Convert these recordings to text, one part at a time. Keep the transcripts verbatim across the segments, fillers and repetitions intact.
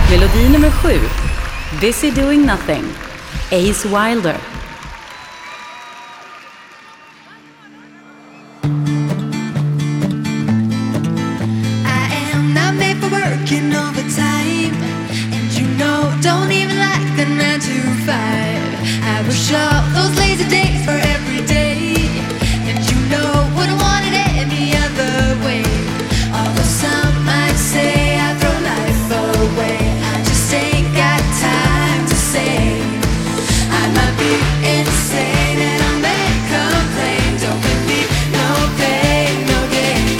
Melodi nummer sju. Busy Doing Nothing. Ace Wilder. Working overtime, and you know, don't even like the nine to five. I wish all those lazy days for every day, and you know, wouldn't want it any other way. Although some might say I throw life away, I just ain't got time to say I might be insane and I may complain. Don't believe no pain, no gain.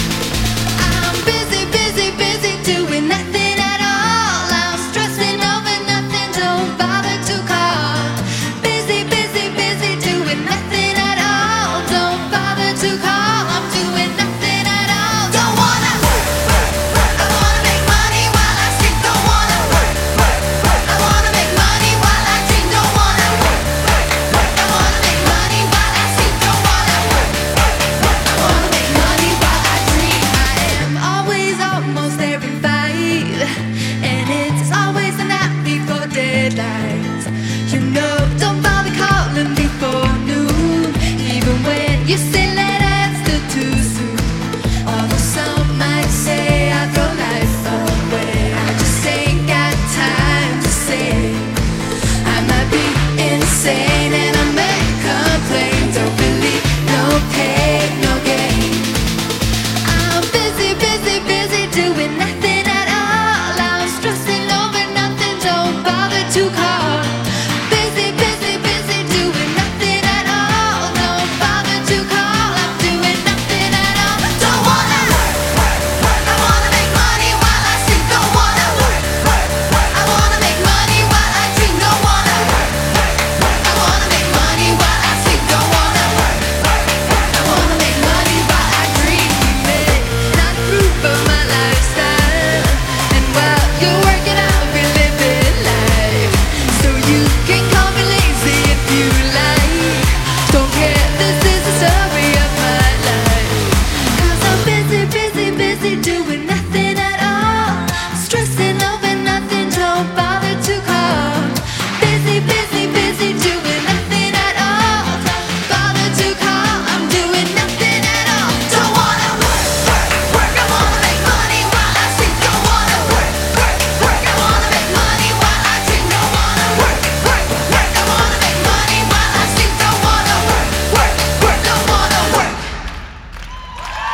I'm busy, busy, busy doing nothing at all. I'm stressing over nothing, don't bother to call. Busy, busy, busy doing nothing at all. Don't bother to call. I'm doing nothing at all. Don't wanna work, work, work. I wanna make money while I sleep. Don't wanna work, work, work. I wanna make money while I dream. Don't wanna work, work, work. I wanna make money while I sleep. Don't wanna work, work, work. I wanna make money while I dream. I am always almost there in five, and it's always the night before deadlines. You know, don't bother calling before noon, even when you say let it's still too soon. Although some might say I throw life away, I just ain't got time to say I might be insane and I may complain. Don't believe no pain, no gain. I'm busy, busy, busy doing nothing at all. I'm stressing over nothing, don't bother to call. Busy, busy, busy doing nothing at all. Don't bother to call. I'm doing nothing at all. Don't wanna work, work, work. I wanna make money while I sleep. Don't wanna work, work, work. I wanna make money while I dream. Don't wanna work, work, work. I wanna make money while I sleep. Don't wanna work, work, work. I wanna make money while I dream. Not proof of my lifestyle, and while you're working out, we're living life. So you can call me lazy if you like. Don't care, this is the story of my life. 'Cause I'm busy, busy, busy doing